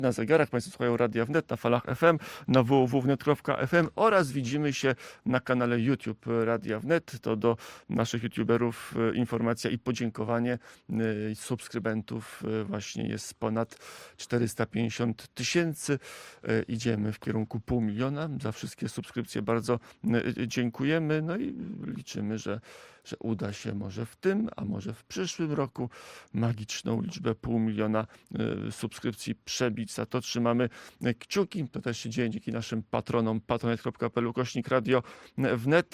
na zegarach. Państwo słuchają Radia Wnet, na falach FM, na www.wnet.fm oraz widzimy się na kanale YouTube Radia Wnet. To do naszych youtuberów informacja i podziękowanie subskrybentów. Właśnie jest ponad 450 000. Idziemy w kierunku 500 000. Za wszystkie subskrypcje bardzo dziękujemy. No i liczymy, że uda się może w tym, a może w przyszłym roku magiczną liczbę 500 000 subskrypcji przebić. Za to trzymamy kciuki. To też się dzieje dzięki naszym patronom patronite.pl/radio wnet,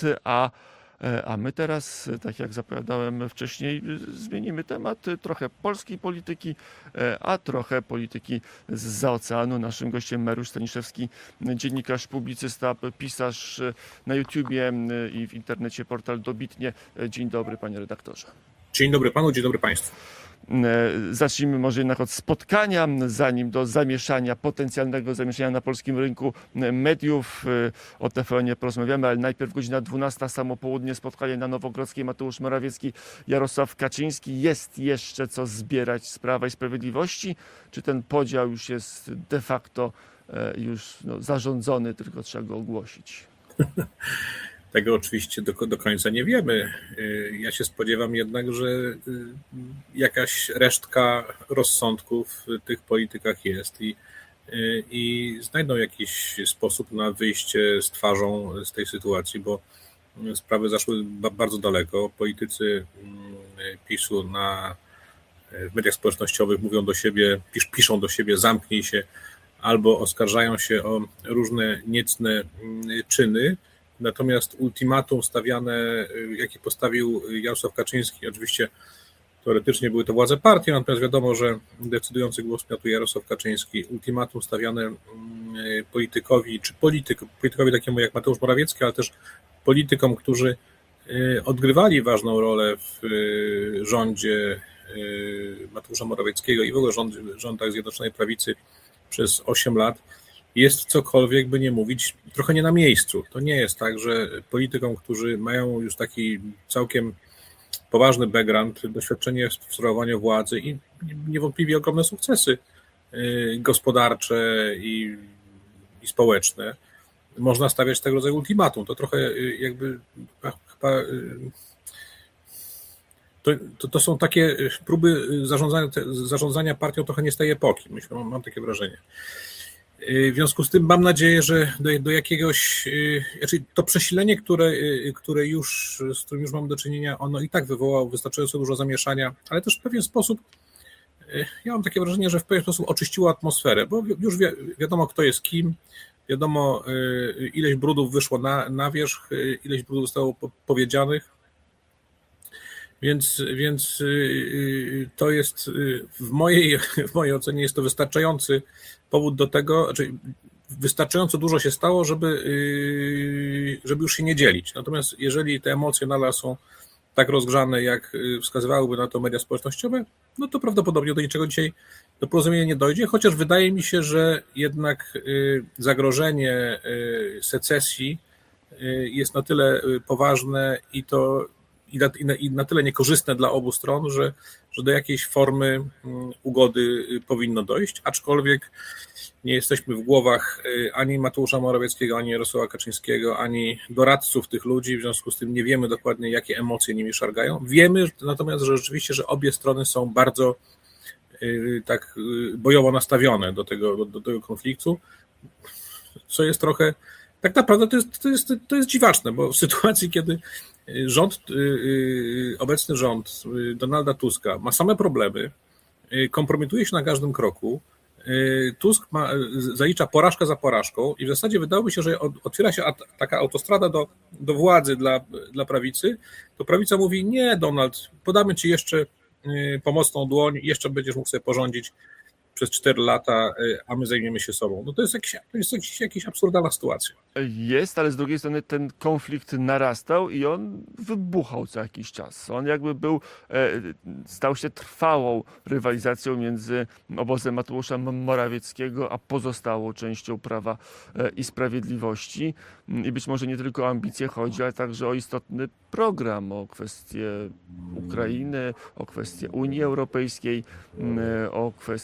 a my teraz, tak jak zapowiadałem wcześniej, zmienimy temat. Trochę polskiej polityki, a trochę polityki zza oceanu. Naszym gościem Mariusz Staniszewski, dziennikarz, publicysta, pisarz na YouTubie i w internecie, portal Dobitnie. Dzień dobry, panie redaktorze. Dzień dobry panu, dzień dobry państwu. Zacznijmy może jednak od spotkania, zanim do potencjalnego zamieszania na polskim rynku mediów. O TVN-ie porozmawiamy, ale najpierw godzina 12, samo południe, spotkanie na Nowogrodzkiej. Mateusz Morawiecki, Jarosław Kaczyński. Jest jeszcze co zbierać z Prawa i Sprawiedliwości? Czy ten podział już jest de facto już zarządzony, tylko trzeba go ogłosić? Tego oczywiście do końca nie wiemy. Ja się spodziewam jednak, że jakaś resztka rozsądku w tych politykach jest i znajdą jakiś sposób na wyjście z twarzą z tej sytuacji, bo sprawy zaszły bardzo daleko. Politycy PiS-u w mediach społecznościowych mówią do siebie, piszą do siebie: zamknij się, albo oskarżają się o różne niecne czyny. Natomiast ultimatum stawiane, jakie postawił Jarosław Kaczyński, oczywiście teoretycznie były to władze partii, natomiast wiadomo, że decydujący głos miał tu Jarosław Kaczyński. Ultimatum stawiane politykowi, czy politykowi takiemu jak Mateusz Morawiecki, ale też politykom, którzy odgrywali ważną rolę w rządzie Mateusza Morawieckiego i w ogóle rządach Zjednoczonej Prawicy przez 8 lat, jest cokolwiek, by nie mówić, trochę nie na miejscu. To nie jest tak, że politykom, którzy mają już taki całkiem poważny background, doświadczenie w sprawowaniu władzy i niewątpliwie ogromne sukcesy gospodarcze i społeczne, można stawiać tego rodzaju ultimatum. To trochę jakby chyba to są takie próby zarządzania partią trochę nie z tej epoki. Mam takie wrażenie. W związku z tym mam nadzieję, że do jakiegoś, znaczy to przesilenie, z którym już mamy do czynienia, ono i tak wywołało wystarczająco dużo zamieszania, ale też w pewien sposób, ja mam takie wrażenie, że w pewien sposób oczyściło atmosferę, bo już wiadomo, kto jest kim, wiadomo, ileś brudów wyszło na wierzch, ileś brudów zostało powiedzianych, więc to jest w mojej ocenie jest to wystarczający powód do tego, znaczy wystarczająco dużo się stało, żeby już się nie dzielić. Natomiast jeżeli te emocje nadal są tak rozgrzane, jak wskazywałyby na to media społecznościowe, no to prawdopodobnie do niczego dzisiaj, do porozumienia nie dojdzie, chociaż wydaje mi się, że jednak zagrożenie secesji jest na tyle poważne i na tyle niekorzystne dla obu stron, że do jakiejś formy ugody powinno dojść, aczkolwiek nie jesteśmy w głowach ani Mateusza Morawieckiego, ani Jarosława Kaczyńskiego, ani doradców tych ludzi, w związku z tym nie wiemy dokładnie, jakie emocje nimi szargają. Wiemy natomiast, że rzeczywiście, że obie strony są bardzo tak bojowo nastawione do tego konfliktu, co jest trochę, tak naprawdę to jest dziwaczne, bo w sytuacji, kiedy obecny rząd Donalda Tuska ma same problemy, kompromituje się na każdym kroku, Tusk zalicza porażkę za porażką i w zasadzie wydałoby się, że otwiera się taka autostrada do władzy dla prawicy, to prawica mówi: nie, Donald, podamy ci jeszcze pomocną dłoń, jeszcze będziesz mógł sobie porządzić przez 4 lata, a my zajmiemy się sobą. No to jest jakaś absurdalna sytuacja. Jest, ale z drugiej strony ten konflikt narastał i on wybuchał co jakiś czas. On jakby stał się trwałą rywalizacją między obozem Mateusza Morawieckiego a pozostałą częścią Prawa i Sprawiedliwości. I być może nie tylko o ambicje chodzi, ale także o istotny program, o kwestie Ukrainy, o kwestie Unii Europejskiej, o kwestie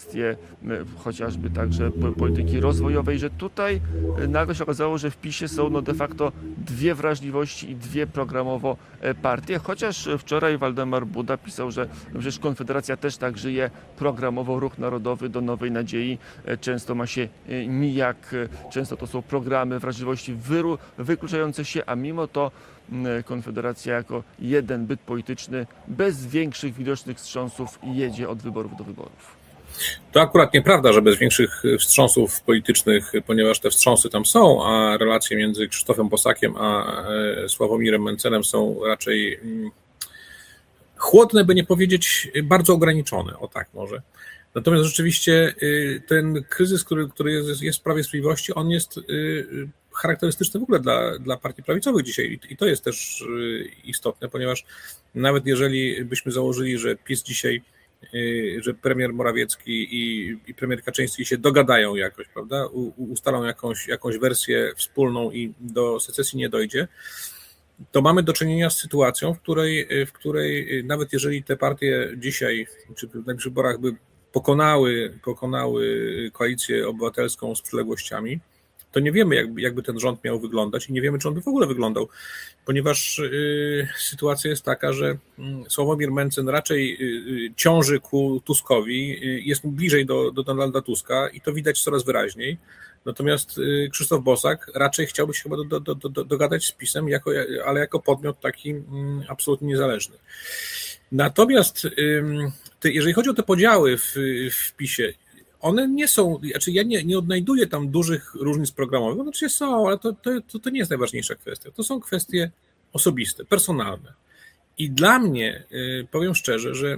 chociażby także polityki rozwojowej, że tutaj nagle się okazało, że w PiS-ie są de facto dwie wrażliwości i dwie programowo partie, chociaż wczoraj Waldemar Buda pisał, że przecież Konfederacja też tak żyje programowo, Ruch Narodowy do Nowej Nadziei często ma się nijak, często to są programy wrażliwości wykluczające się, a mimo to Konfederacja jako jeden byt polityczny bez większych widocznych wstrząsów jedzie od wyborów do wyborów. To akurat nieprawda, że bez większych wstrząsów politycznych, ponieważ te wstrząsy tam są, a relacje między Krzysztofem Bosakiem a Sławomirem Mencelem są raczej chłodne, by nie powiedzieć bardzo ograniczone, o tak może. Natomiast rzeczywiście ten kryzys, który jest w Prawie i Sprawiedliwości, on jest charakterystyczny w ogóle dla partii prawicowych dzisiaj i to jest też istotne, ponieważ nawet jeżeli byśmy założyli, że PiS dzisiaj, że premier Morawiecki i premier Kaczyński się dogadają jakoś, prawda, ustalą jakąś wersję wspólną i do secesji nie dojdzie, to mamy do czynienia z sytuacją, w której nawet jeżeli te partie dzisiaj, czy w najbliższych wyborach by pokonały koalicję obywatelską z przyległościami, to nie wiemy, jakby ten rząd miał wyglądać i nie wiemy, czy on by w ogóle wyglądał, ponieważ sytuacja jest taka, że Sławomir Mencen raczej ciąży ku Tuskowi, jest bliżej do Donalda Tuska i to widać coraz wyraźniej, natomiast Krzysztof Bosak raczej chciałby się chyba dogadać z PiS-em, ale jako podmiot taki absolutnie niezależny. Natomiast jeżeli chodzi o te podziały w PiS-ie, one nie są, znaczy ja nie odnajduję tam dużych różnic programowych, one oczywiście są, ale to nie jest najważniejsza kwestia. To są kwestie osobiste, personalne. I dla mnie, powiem szczerze, że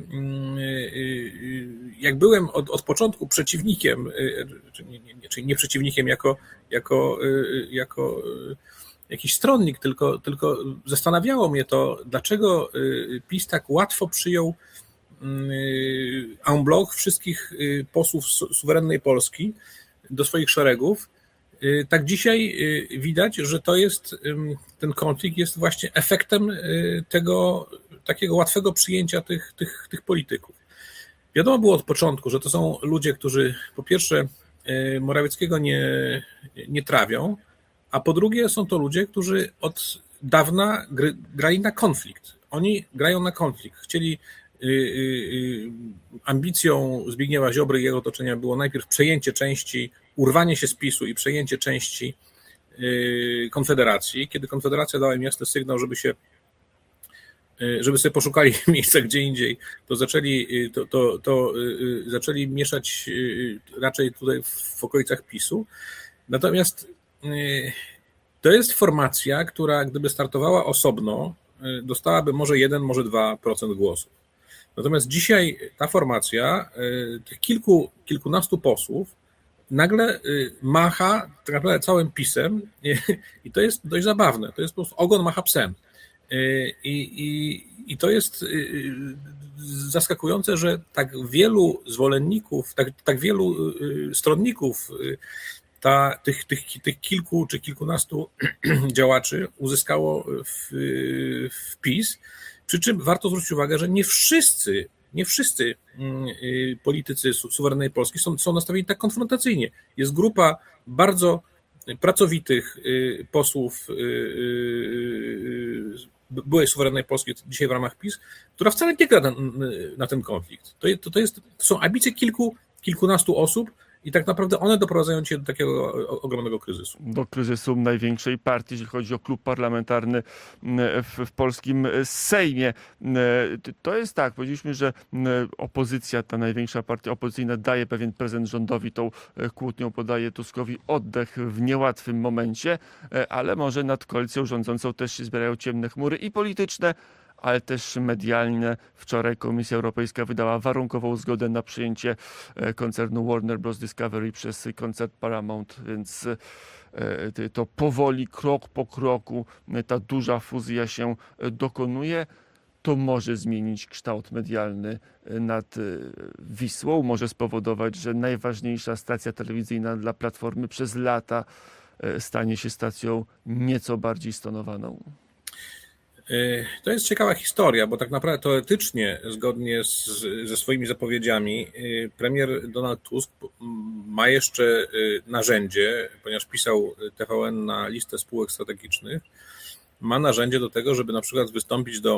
jak byłem od początku przeciwnikiem, czyli nie przeciwnikiem jako jakiś stronnik, tylko zastanawiało mnie to, dlaczego PiS tak łatwo przyjął en bloc wszystkich posłów suwerennej Polski do swoich szeregów. Tak dzisiaj widać, że ten konflikt jest właśnie efektem tego takiego łatwego przyjęcia tych polityków. Wiadomo było od początku, że to są ludzie, którzy po pierwsze Morawieckiego nie trawią, a po drugie są to ludzie, którzy od dawna grali na konflikt. Oni grają na konflikt. Ambicją Zbigniewa Ziobry i jego otoczenia było najpierw przejęcie części, urwanie się z PiS-u i przejęcie części Konfederacji. Kiedy Konfederacja dała im jasny sygnał, żeby sobie poszukali miejsca gdzie indziej, to zaczęli mieszać raczej tutaj w okolicach PiS-u. Natomiast to jest formacja, która gdyby startowała osobno, dostałaby może 1, może 2% głosów. Natomiast dzisiaj ta formacja, tych kilkunastu posłów, nagle macha tak naprawdę całym PiS-em i to jest dość zabawne. To jest po prostu ogon macha psem. I to jest zaskakujące, że tak wielu zwolenników, tak wielu stronników tych kilku czy kilkunastu działaczy uzyskało w PiS. Przy czym warto zwrócić uwagę, że nie wszyscy politycy suwerennej Polski są nastawieni tak konfrontacyjnie. Jest grupa bardzo pracowitych posłów byłej suwerennej Polski, dzisiaj w ramach PiS, która wcale nie gra na ten konflikt. To są ambicje kilkunastu osób i tak naprawdę one doprowadzają cię do takiego ogromnego kryzysu. Do kryzysu największej partii, jeśli chodzi o klub parlamentarny w polskim Sejmie. To jest tak, powiedzieliśmy, że opozycja, ta największa partia opozycyjna daje pewien prezent rządowi, tą kłótnią podaje Tuskowi oddech w niełatwym momencie, ale może nad koalicją rządzącą też się zbierają ciemne chmury i polityczne, ale też medialne. Wczoraj Komisja Europejska wydała warunkową zgodę na przyjęcie koncernu Warner Bros. Discovery przez koncern Paramount, więc to powoli, krok po kroku ta duża fuzja się dokonuje. To może zmienić kształt medialny nad Wisłą, może spowodować, że najważniejsza stacja telewizyjna dla Platformy przez lata stanie się stacją nieco bardziej stonowaną. To jest ciekawa historia, bo tak naprawdę teoretycznie, zgodnie ze swoimi zapowiedziami, premier Donald Tusk ma jeszcze narzędzie, ponieważ pisał TVN na listę spółek strategicznych, ma narzędzie do tego, żeby na przykład wystąpić do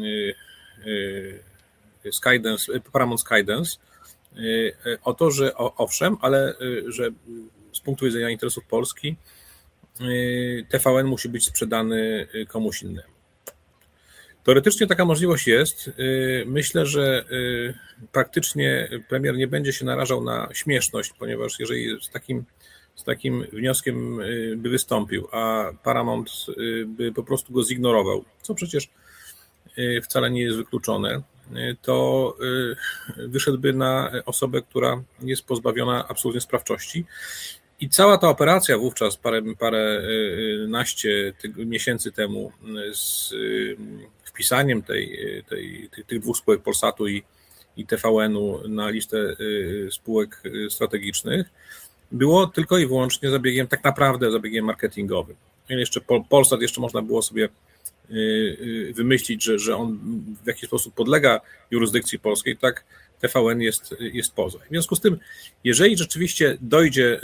Paramount Skydance o to, że owszem, ale że z punktu widzenia interesów Polski TVN musi być sprzedany komuś innemu. Teoretycznie taka możliwość jest. Myślę, że praktycznie premier nie będzie się narażał na śmieszność, ponieważ jeżeli z takim wnioskiem by wystąpił, a Paramount by po prostu go zignorował, co przecież wcale nie jest wykluczone, to wyszedłby na osobę, która jest pozbawiona absolutnie sprawczości. I cała ta operacja wówczas paręnaście miesięcy temu z wpisaniem tych dwóch spółek Polsatu i TVN-u na listę spółek strategicznych było tylko i wyłącznie zabiegiem, tak naprawdę zabiegiem marketingowym. Jeszcze Polsat jeszcze można było sobie wymyślić, że on w jakiś sposób podlega jurysdykcji polskiej, tak TVN jest poza. W związku z tym, jeżeli rzeczywiście dojdzie,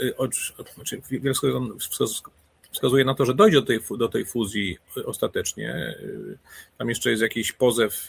wskazuje na to, że dojdzie do tej fuzji ostatecznie, tam jeszcze jest jakiś pozew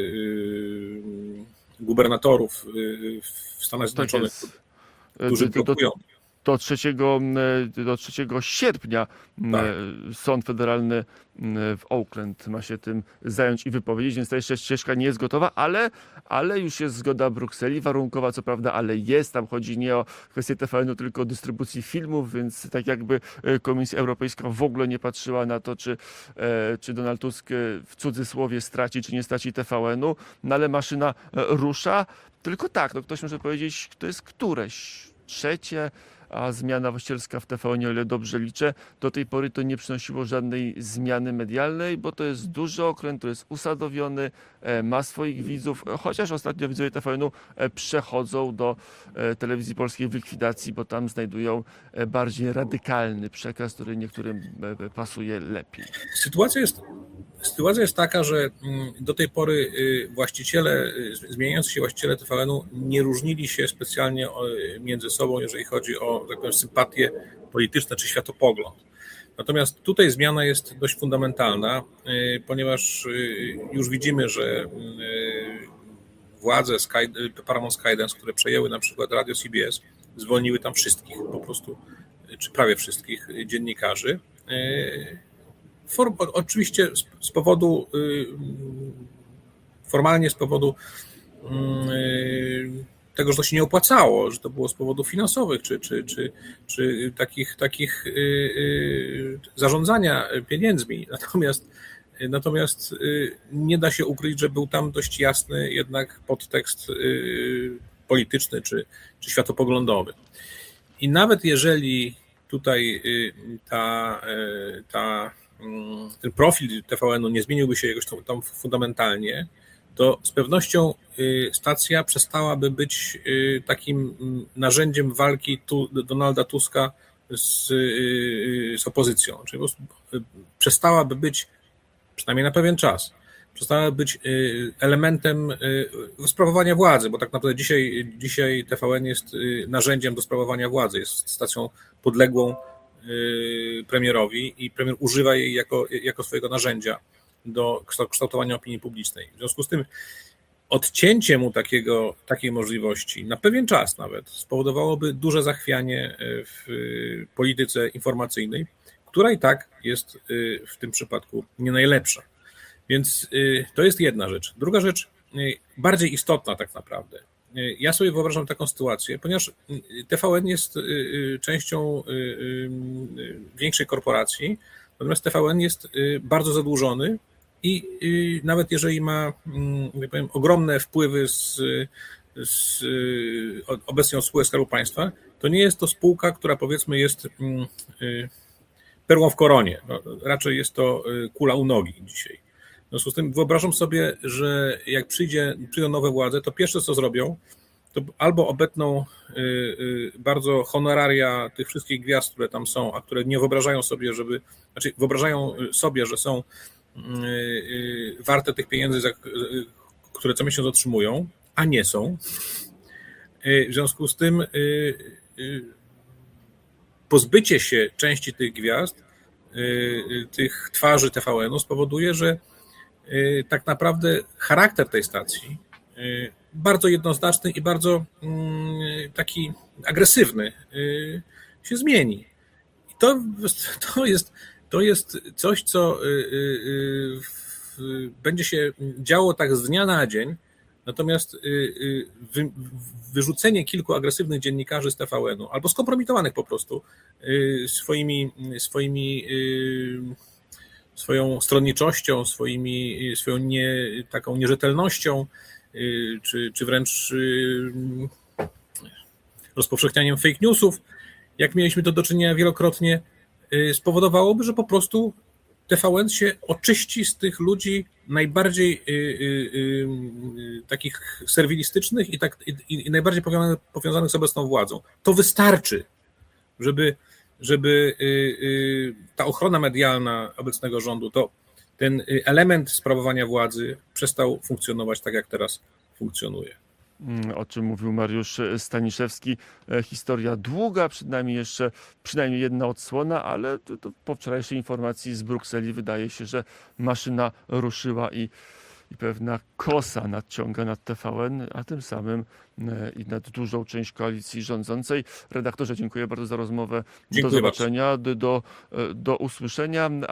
gubernatorów w Stanach Zjednoczonych, którzy blokują. Do 3 sierpnia tak. Sąd Federalny w Oakland ma się tym zająć i wypowiedzieć, więc ta jeszcze ścieżka nie jest gotowa, ale już jest zgoda Brukseli, warunkowa co prawda, ale jest. Tam chodzi nie o kwestię TVN-u, tylko o dystrybucji filmów, więc tak jakby Komisja Europejska w ogóle nie patrzyła na to, czy Donald Tusk w cudzysłowie straci, czy nie straci TVN-u, no ale maszyna rusza. Tylko tak, no ktoś może powiedzieć, to jest któreś trzecie, a zmiana właścicielska w TVN, o ile dobrze liczę, do tej pory to nie przynosiło żadnej zmiany medialnej, bo to jest duży okręt, który jest usadowiony, ma swoich widzów, chociaż ostatnio widzowie TVN-u przechodzą do telewizji polskiej w likwidacji, bo tam znajdują bardziej radykalny przekaz, który niektórym pasuje lepiej. Sytuacja jest taka, że do tej pory zmieniający się właściciele TVN-u nie różnili się specjalnie między sobą, jeżeli chodzi o, tak powiem, sympatie polityczne czy światopogląd. Natomiast tutaj zmiana jest dość fundamentalna, ponieważ już widzimy, że władze Paramount Skydance, które przejęły na przykład radio CBS, zwolniły tam wszystkich po prostu, czy prawie wszystkich dziennikarzy. Oczywiście formalnie z powodu tego, że to się nie opłacało, że to było z powodów finansowych, czy takich zarządzania pieniędzmi. Natomiast nie da się ukryć, że był tam dość jasny jednak podtekst polityczny czy światopoglądowy. I nawet jeżeli tutaj ten profil TVN-u nie zmieniłby się jakoś tam fundamentalnie, to z pewnością stacja przestałaby być takim narzędziem walki Donalda Tuska z opozycją. Czyli po prostu przestałaby być, przynajmniej na pewien czas, przestałaby być elementem sprawowania władzy, bo tak naprawdę dzisiaj TVN jest narzędziem do sprawowania władzy, jest stacją podległą premierowi i premier używa jej jako swojego narzędzia do kształtowania opinii publicznej. W związku z tym odcięcie mu takiej możliwości na pewien czas nawet spowodowałoby duże zachwianie w polityce informacyjnej, która i tak jest w tym przypadku nie najlepsza. Więc to jest jedna rzecz. Druga rzecz, bardziej istotna tak naprawdę. Ja sobie wyobrażam taką sytuację, ponieważ TVN jest częścią większej korporacji, natomiast TVN jest bardzo zadłużony i nawet jeżeli ma, jak powiem, ogromne wpływy z obecnie spółek Skarbu Państwa, to nie jest to spółka, która powiedzmy jest perłą w koronie. No, raczej jest to kula u nogi dzisiaj. W związku z tym wyobrażam sobie, że jak przyjdą nowe władze, to pierwsze co zrobią, to albo obetną bardzo honoraria tych wszystkich gwiazd, które tam są, a które nie wyobrażają sobie, wyobrażają sobie, że są warte tych pieniędzy, które co miesiąc otrzymują, a nie są. W związku z tym pozbycie się części tych gwiazd, tych twarzy TVN-u spowoduje, że tak naprawdę charakter tej stacji, bardzo jednoznaczny i bardzo taki agresywny, się zmieni. I to jest coś, co będzie się działo tak z dnia na dzień, natomiast wyrzucenie kilku agresywnych dziennikarzy z TVN-u, albo skompromitowanych po prostu swoją stronniczością, swoją taką nierzetelnością, czy wręcz rozpowszechnianiem fake newsów, jak mieliśmy to do czynienia wielokrotnie, spowodowałoby, że po prostu TVN się oczyści z tych ludzi najbardziej takich serwilistycznych i najbardziej powiązanych z obecną władzą. To wystarczy, żeby ta ochrona medialna obecnego rządu, to ten element sprawowania władzy przestał funkcjonować tak, jak teraz funkcjonuje. O czym mówił Mariusz Staniszewski. Historia długa, przynajmniej jedna odsłona, ale to po wczorajszej informacji z Brukseli wydaje się, że maszyna ruszyła i pewna kosa nadciąga nad TVN, a tym samym i nad dużą część koalicji rządzącej. Redaktorze, dziękuję bardzo za rozmowę. Dziękuję Do zobaczenia, do usłyszenia.